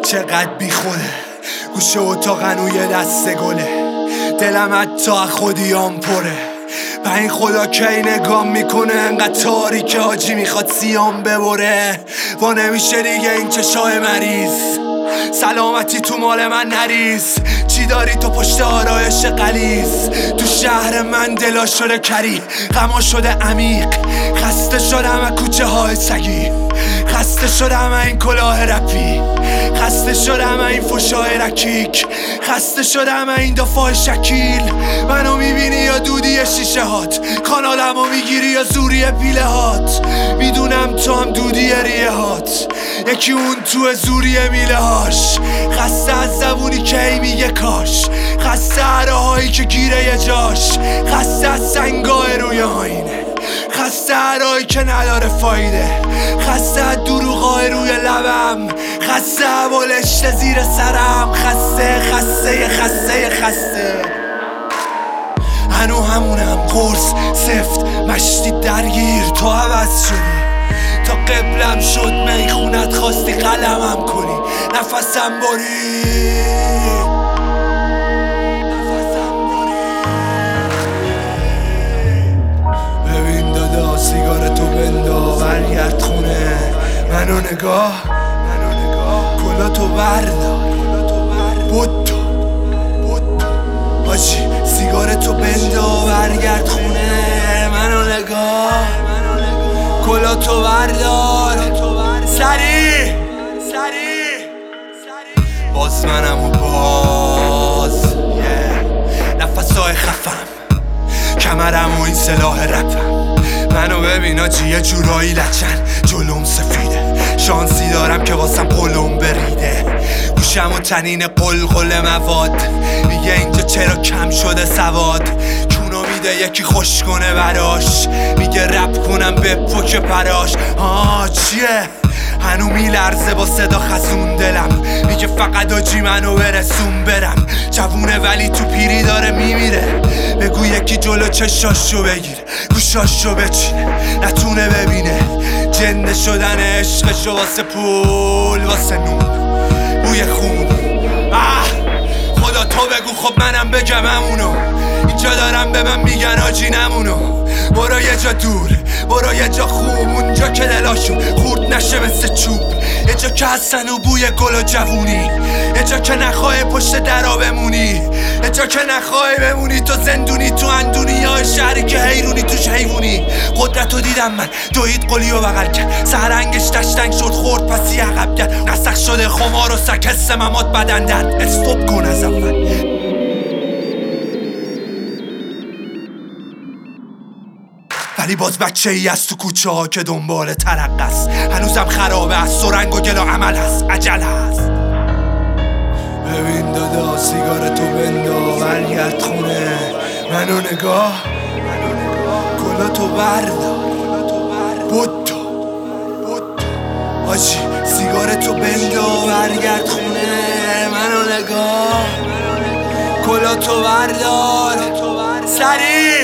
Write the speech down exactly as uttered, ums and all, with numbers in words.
چقدر بی خوده، گوشه اتاقن و یه دسته گله، دلم حتی خودیام پره. به این خدا کی نگام میکنه انقدر تاریکه حاجی میخواد سیام ببره. و نمیشه دیگه این چشای مریض، سلامتی تو مال من نریز. چی داری تو پشت آرایش قلیز؟ تو شهر من دلا شده کری، غما شده عمیق. خسته شدم از کوچه های سگی، خسته شدم از این کلاه رپی، خسته شدم از این فشای رکیک، خسته شدم از این دفاع شکیل. منو میبینی یا دودی شیشه هات، کانالمو میگیری یا زوری پیله هات. میدونم تو هم دودی ریه هات، یکی اون تو زوری میله هاش. خسته از زبونی که ای میگه کاش، خسته عره هایی که گیره یه جاش، خسته از سنگای روی آینه، خسته عرهایی که نداره فایده، خسته از دروغای روی لبم، خسته بالشت زیر سرم، خسته خسته خسته خسته. هنو همونم قرص سفت مشتی درگیر، تو عوض شدی تا قبلم شد میخونت خواستی قلمم کنی، نفسم بری ببین دادا سیگارتو بندا برگرد خونه، منو نگاه کلاتو بردار بودو آجی، سیگارتو بندا برگرد خونه، منو نگاه کلاتو بردار سری باز منم و باز yeah. نفسای خفم کمرم و این سلاح رپم، منو ببین آجی یه جورایی لچن جلوم سفیده. شانسی دارم که واسم قلوم بریده، گوشم و تنین قلقل مواد میگه اینجا چرا کم شده سواد. چونو میده یکی خوش کنه براش، میگه رپ کنم به پک پراش. آه چیه هنو میلرزه با صدا خزون دلم، میگه فقط آجی منو برسون برم. جوونه ولی تو پیری داره میمیره، بگو یکی جلو چشاشو بگیر گوشاشو بچینه نتونه ببینه. جنده شدن عشقشو واسه پول واسه نون بوی خون. آه خدا تو بگو خب منم بگم همونو، اینجا دارم به من میگن آجی نمونو. برو یه جا دور برو یه جا خوب، اونجا که دلاشون خورد نشه مثل چوب، یه جا که هستن و بوی گل و جوونی، یه جا که نخواه پشت درا بمونی، یه جا که نخواه بمونی تو زندونی تو اندونی های شهری که حیرونی توش حیوونی. قدرتو دیدم من دوید قلی و بغل کرد، سهرنگش تشتنگ شد خورد پسی عقب کرد. نسخ شده خمار و سک حس ممات بدن درد. استوب کن از اول ولی باز بچه ای از تو کوچه ها که دنبال ترقه است، هنوزم خرابه از سرنگ و گل و عمل هست عجل هست. ببین دادا سیگارتو بندا برگرد خونه، منو نگاه کلاتو بردار بودو آجی، سیگارتو بندا برگرد خونه، منو نگاه کلاتو بردار سری